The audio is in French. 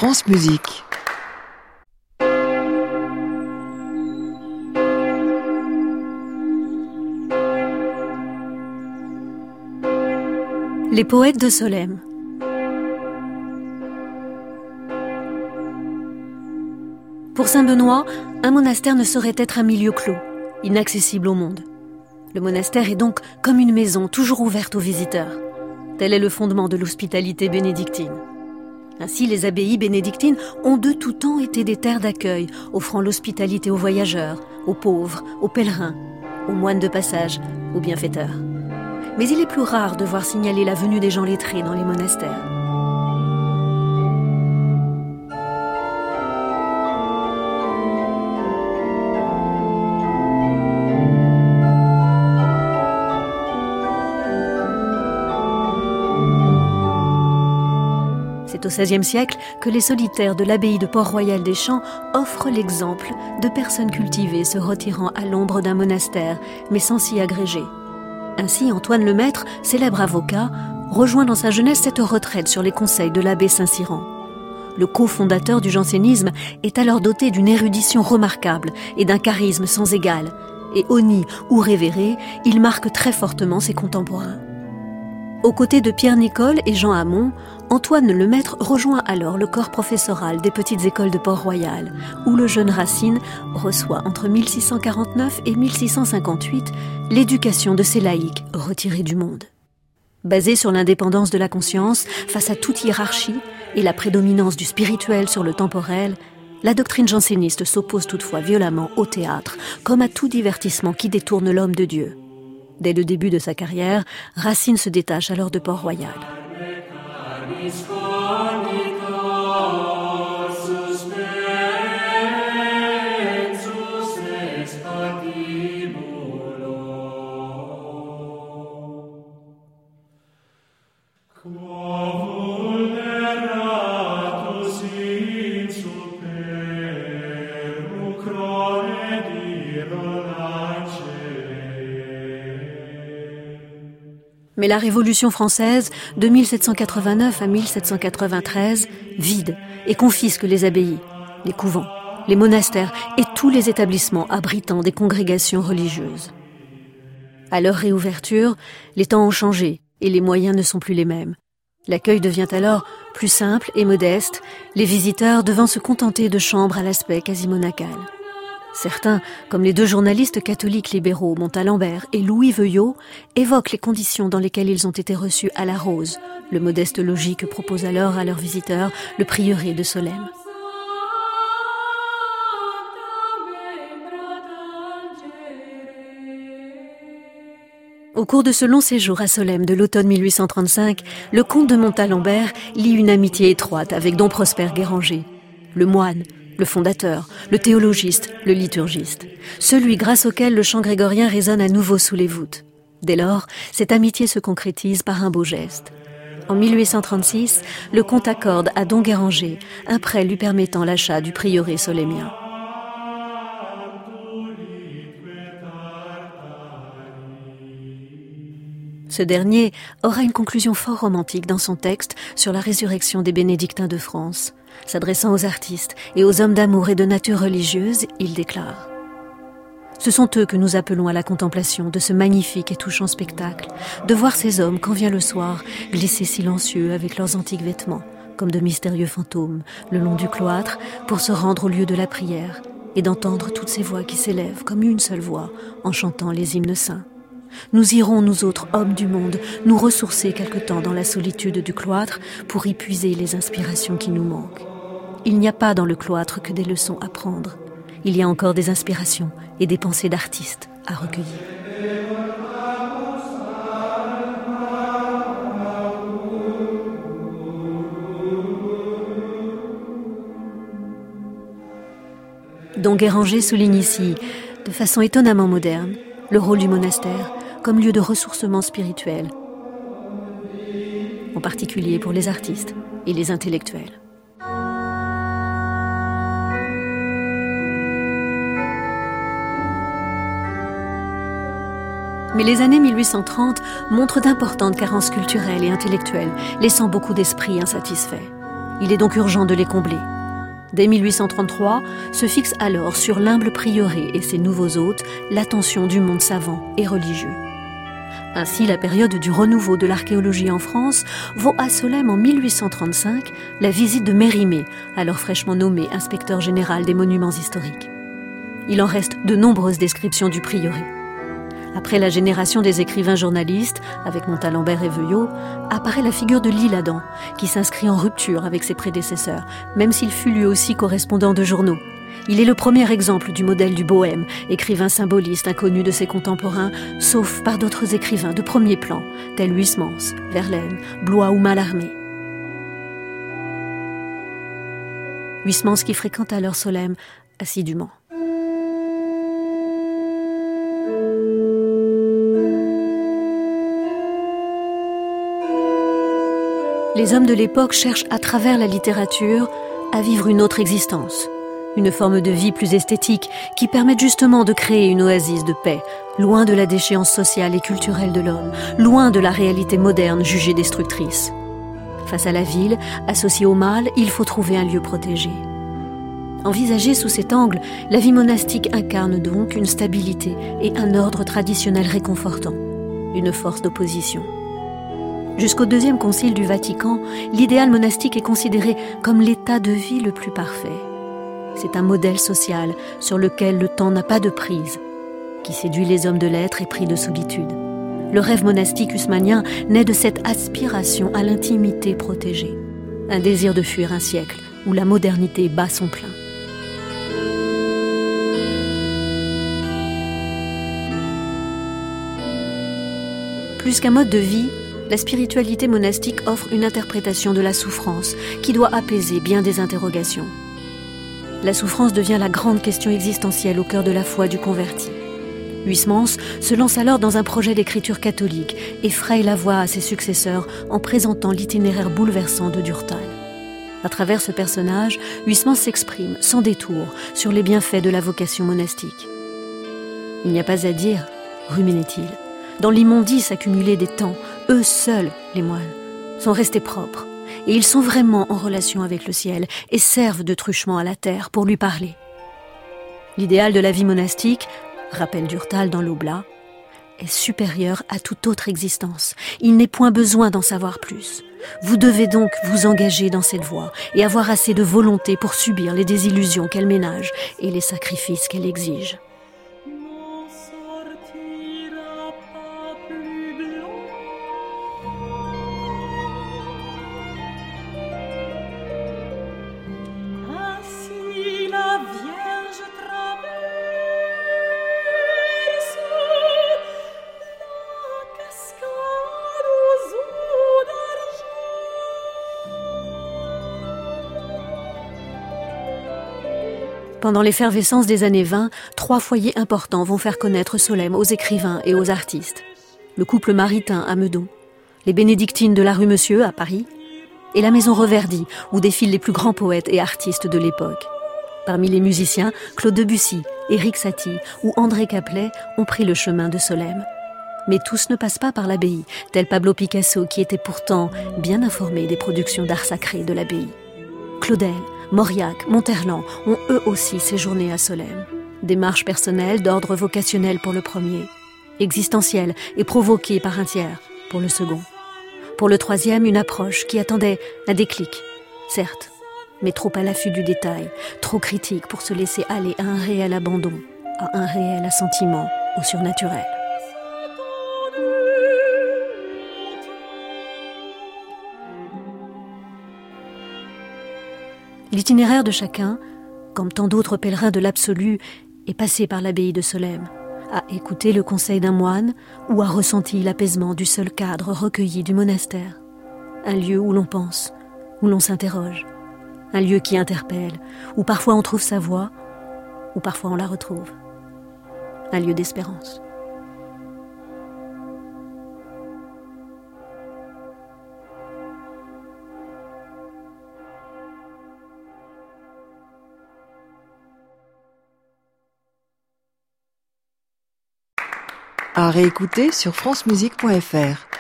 France Musique. Les poètes de Solesmes. Pour Saint-Benoît, un monastère ne saurait être un milieu clos, inaccessible au monde. Le monastère est donc comme une maison toujours ouverte aux visiteurs. Tel est le fondement de l'hospitalité bénédictine. Ainsi, les abbayes bénédictines ont de tout temps été des terres d'accueil, offrant l'hospitalité aux voyageurs, aux pauvres, aux pèlerins, aux moines de passage, aux bienfaiteurs. Mais il est plus rare de voir signaler la venue des gens lettrés dans les monastères. C'est au XVIe siècle que les solitaires de l'abbaye de Port-Royal des Champs offrent l'exemple de personnes cultivées se retirant à l'ombre d'un monastère, mais sans s'y agréger. Ainsi, Antoine Lemaître, célèbre avocat, rejoint dans sa jeunesse cette retraite sur les conseils de l'abbé Saint-Cyran. Le cofondateur du jansénisme est alors doté d'une érudition remarquable et d'un charisme sans égal. Et honni ou révéré, il marque très fortement ses contemporains. Aux côtés de Pierre Nicole et Jean Hamon, Antoine Lemaître rejoint alors le corps professoral des petites écoles de Port-Royal, où le jeune Racine reçoit entre 1649 et 1658 l'éducation de ces laïcs retirés du monde. Basé sur l'indépendance de la conscience face à toute hiérarchie et la prédominance du spirituel sur le temporel, la doctrine janséniste s'oppose toutefois violemment au théâtre, comme à tout divertissement qui détourne l'homme de Dieu. Dès le début de sa carrière, Racine se détache alors de Port-Royal. Mais la Révolution française, de 1789 à 1793, vide et confisque les abbayes, les couvents, les monastères et tous les établissements abritant des congrégations religieuses. À leur réouverture, les temps ont changé et les moyens ne sont plus les mêmes. L'accueil devient alors plus simple et modeste, les visiteurs devant se contenter de chambres à l'aspect quasi monacal. Certains, comme les deux journalistes catholiques libéraux Montalembert et Louis Veuillot, évoquent les conditions dans lesquelles ils ont été reçus à la Rose, le modeste logis que propose alors à leurs visiteurs le prieuré de Solesmes. Au cours de ce long séjour à Solesmes de l'automne 1835, le comte de Montalembert lie une amitié étroite avec don Prosper Guéranger, le moine, le fondateur, le théologiste, le liturgiste, celui grâce auquel le chant grégorien résonne à nouveau sous les voûtes. Dès lors, cette amitié se concrétise par un beau geste. En 1836, le comte accorde à don Guéranger un prêt lui permettant l'achat du prieuré solémien. Ce dernier aura une conclusion fort romantique dans son texte sur la résurrection des bénédictins de France. S'adressant aux artistes et aux hommes d'amour et de nature religieuse, il déclare « Ce sont eux que nous appelons à la contemplation de ce magnifique et touchant spectacle, de voir ces hommes, quand vient le soir, glisser silencieux avec leurs antiques vêtements, comme de mystérieux fantômes, le long du cloître, pour se rendre au lieu de la prière, et d'entendre toutes ces voix qui s'élèvent comme une seule voix, en chantant les hymnes saints. Nous irons, nous autres hommes du monde, nous ressourcer quelque temps dans la solitude du cloître pour y puiser les inspirations qui nous manquent. Il n'y a pas dans le cloître que des leçons à prendre. Il y a encore des inspirations et des pensées d'artistes à recueillir. » Don Guéranger souligne ici, de façon étonnamment moderne, le rôle du monastère comme lieu de ressourcement spirituel, en particulier pour les artistes et les intellectuels. Mais les années 1830 montrent d'importantes carences culturelles et intellectuelles, laissant beaucoup d'esprits insatisfaits. Il est donc urgent de les combler. Dès 1833, se fixe alors sur l'humble prieuré et ses nouveaux hôtes l'attention du monde savant et religieux. Ainsi, la période du renouveau de l'archéologie en France vaut à Solesmes en 1835 la visite de Mérimée, alors fraîchement nommé inspecteur général des monuments historiques. Il en reste de nombreuses descriptions du prieuré. Après la génération des écrivains journalistes, avec Montalembert et Veuillot, apparaît la figure de l'Isle-Adam, qui s'inscrit en rupture avec ses prédécesseurs, même s'il fut lui aussi correspondant de journaux. Il est le premier exemple du modèle du bohème, écrivain symboliste inconnu de ses contemporains, sauf par d'autres écrivains de premier plan, tels Huysmans, Verlaine, Blois ou Mallarmé. Huysmans qui fréquente alors Solesmes assidûment. Les hommes de l'époque cherchent à travers la littérature à vivre une autre existence, une forme de vie plus esthétique qui permette justement de créer une oasis de paix, loin de la déchéance sociale et culturelle de l'homme, loin de la réalité moderne jugée destructrice. Face à la ville, associée au mal, il faut trouver un lieu protégé. Envisagée sous cet angle, la vie monastique incarne donc une stabilité et un ordre traditionnel réconfortant, une force d'opposition. Jusqu'au deuxième concile du Vatican, l'idéal monastique est considéré comme l'état de vie le plus parfait. C'est un modèle social sur lequel le temps n'a pas de prise, qui séduit les hommes de lettres épris de solitude. Le rêve monastique haussmannien naît de cette aspiration à l'intimité protégée, un désir de fuir un siècle où la modernité bat son plein. Plus qu'un mode de vie, la spiritualité monastique offre une interprétation de la souffrance qui doit apaiser bien des interrogations. La souffrance devient la grande question existentielle au cœur de la foi du converti. Huysmans se lance alors dans un projet d'écriture catholique et fraye la voie à ses successeurs en présentant l'itinéraire bouleversant de Durtal. À travers ce personnage, Huysmans s'exprime sans détour sur les bienfaits de la vocation monastique. Il n'y a pas à dire, ruminait-il, dans l'immondice accumulée des temps, eux seuls, les moines, sont restés propres, et ils sont vraiment en relation avec le ciel et servent de truchement à la terre pour lui parler. L'idéal de la vie monastique, rappelle Durtal dans l'Oblat, est supérieur à toute autre existence. Il n'est point besoin d'en savoir plus. Vous devez donc vous engager dans cette voie et avoir assez de volonté pour subir les désillusions qu'elle ménage et les sacrifices qu'elle exige. Pendant l'effervescence des années 20, 3 foyers importants vont faire connaître Solesmes aux écrivains et aux artistes. Le couple maritain à Meudon, les bénédictines de la rue Monsieur à Paris, et la maison Reverdy, où défilent les plus grands poètes et artistes de l'époque. Parmi les musiciens, Claude Debussy, Éric Satie ou André Caplet ont pris le chemin de Solesmes. Mais tous ne passent pas par l'abbaye, tel Pablo Picasso qui était pourtant bien informé des productions d'art sacré de l'abbaye. Claudel, Mauriac, Monterland ont eux aussi séjourné à Solesmes. Démarche personnelle d'ordre vocationnel pour le premier, existentielle et provoquée par un tiers pour le second. Pour le troisième, une approche qui attendait un déclic, certes, mais trop à l'affût du détail, trop critique pour se laisser aller à un réel abandon, à un réel assentiment au surnaturel. L'itinéraire de chacun, comme tant d'autres pèlerins de l'absolu, est passé par l'abbaye de Solesmes, a écouté le conseil d'un moine ou a ressenti l'apaisement du seul cadre recueilli du monastère. Un lieu où l'on pense, où l'on s'interroge, un lieu qui interpelle, où parfois on trouve sa voie, où parfois on la retrouve. Un lieu d'espérance. À réécouter sur francemusique.fr.